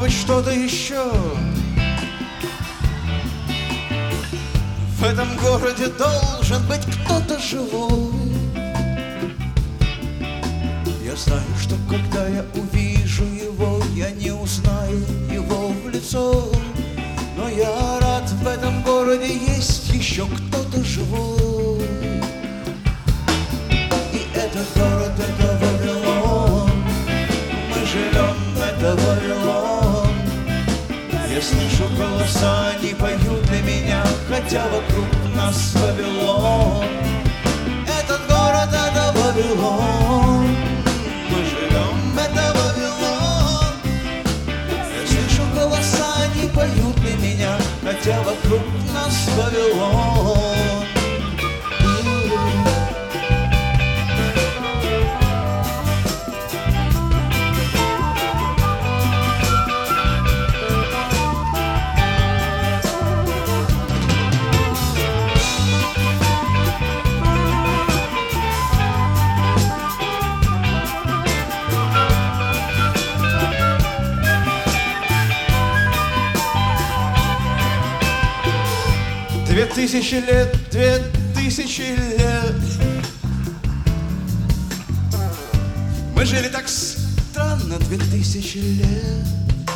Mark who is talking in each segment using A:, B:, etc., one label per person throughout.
A: быть, что-то еще. В этом городе должен быть кто-то живой. Я знаю, что когда я увижу его, я не узнаю его в лицо. Но я рад, в этом городе есть еще кто-то живой. И этот город — это Вавилон. Мы живем, это Вавилон. Я слышу голоса, они поют для меня, хотя вокруг нас Вавилон. Этот город — это Вавилон. Мы живем, это Вавилон. Я слышу голоса, они поют для меня, хотя вокруг нас Вавилон. 2000 лет, 2000 лет мы жили так странно 2000 лет.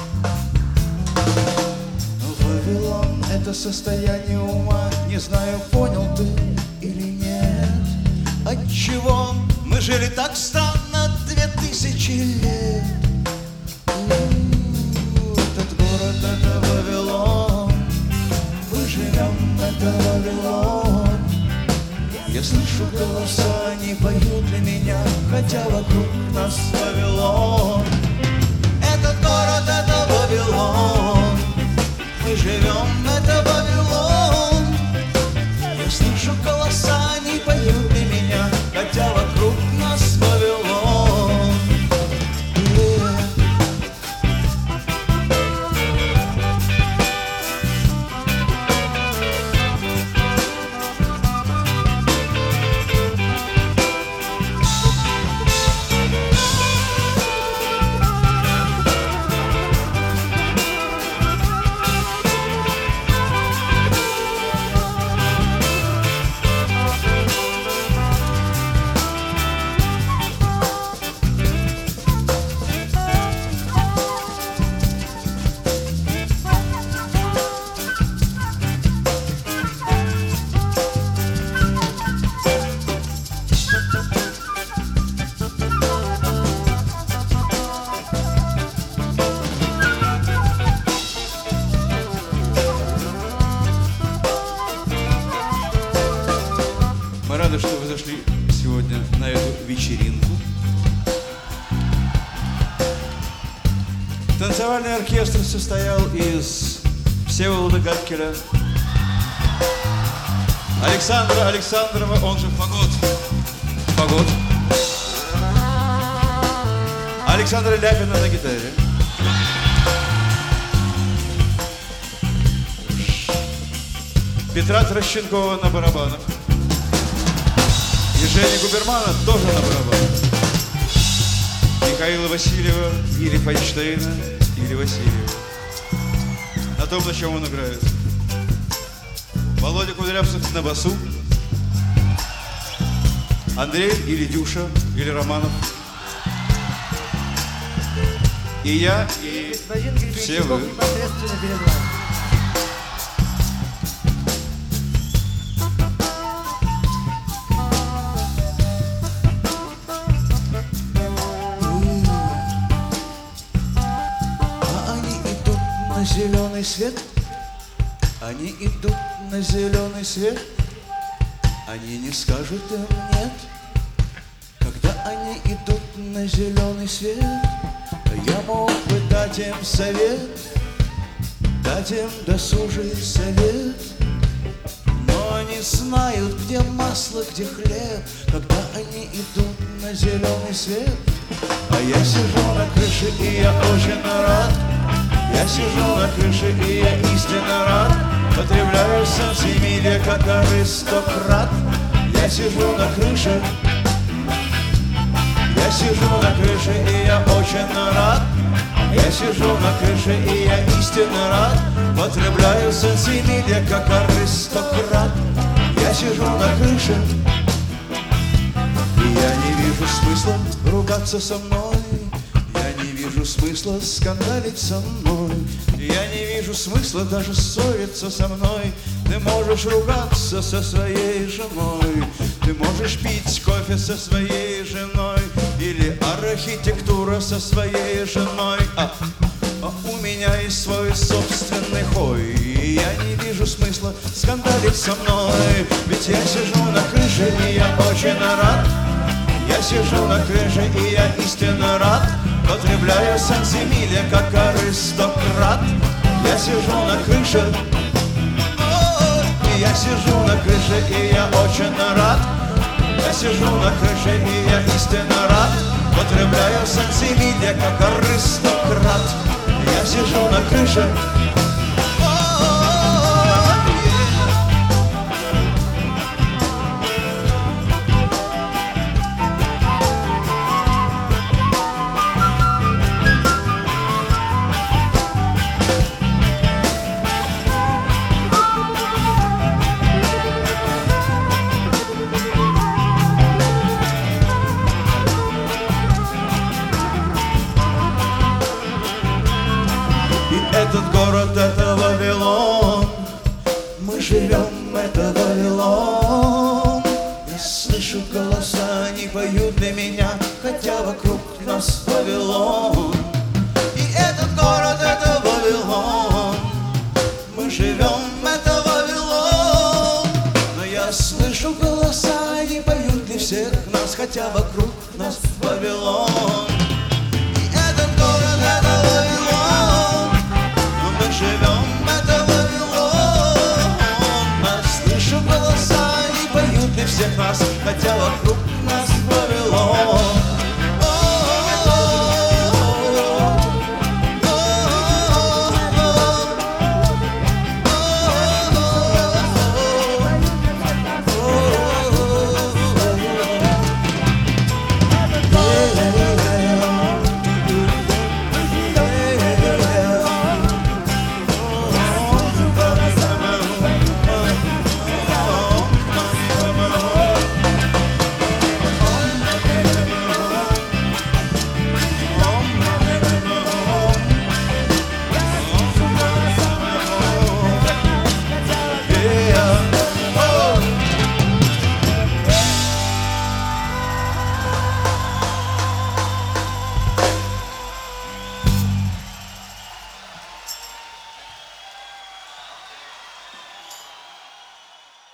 A: Вавилон — это состояние ума. Не знаю, понял ты или нет. Отчего мы жили так странно 2000 лет. Этот город — это Вавилон. Мы живем, это Вавилон. Я слышу голоса, они поют для меня, хотя вокруг нас Вавилон. Этот город — это Вавилон. Мы живем, это Вавилон. Я слышу голоса, они поют для меня, хотя вокруг нас Вавилон. Мы рады, что вы зашли сегодня на эту вечеринку. Танцевальный оркестр состоял из Всеволода Гаккеля, Александра Александрова, он же Фагот, Александра Ляпина на гитаре, Петра Трощенкова на барабанах и Жени Губермана тоже на барабанах, Михаила Васильева или Файнштейна, или Васильева, на том, на чем он играет, Володя Кудрявцев на басу, Андрей или Дюша, или Романов, и я, и все вы. Зеленый свет, они идут на зеленый свет, они не скажут им нет. Когда они идут на зеленый свет, я мог бы дать им совет, дать им досужий совет, но они знают, где масло, где хлеб, когда они идут на зеленый свет. А я сижу на крыше, и я очень рад. Я сижу на крыше, и я истинно рад. Потребляю сансимилия, как аристократ. Я сижу на крыше, я сижу на крыше, и я очень рад. Я сижу на крыше, и я истинно рад. Потребляю сенсимилия, как аристократ. Я сижу на крыше, и я не вижу смысла ругаться со мной. Я не вижу смысла скандалить со мной. Я не вижу смысла даже ссориться со мной. Ты можешь ругаться со своей женой. Ты можешь пить кофе со своей женой. Или архитектура со своей женой. А у меня есть свой собственный хой. И я не вижу смысла скандалить со мной. Ведь я сижу на крыше, и я очень рад. Я сижу на крыше, и я истинно рад. Потребляю сенсимилия, как аристократ. Я сижу на крыше, и я сижу на крыше, и я очень рад. Я сижу на крыше, и я истинно рад. Потребляю сенсимилия, как аристократ. Я сижу на крыше. Этот город, это Вавилон. Мы живем, это Вавилон. Я слышу голоса, они поют для меня, хотя вокруг нас Вавилон. И этот город, это Вавилон. Мы живем, это Вавилон. Но я слышу голоса, они поют для всех нас, хотя вокруг нас Вавилон. Живем, это Вавилон. Нас слышу голоса, они поют для всех нас, хотя вокруг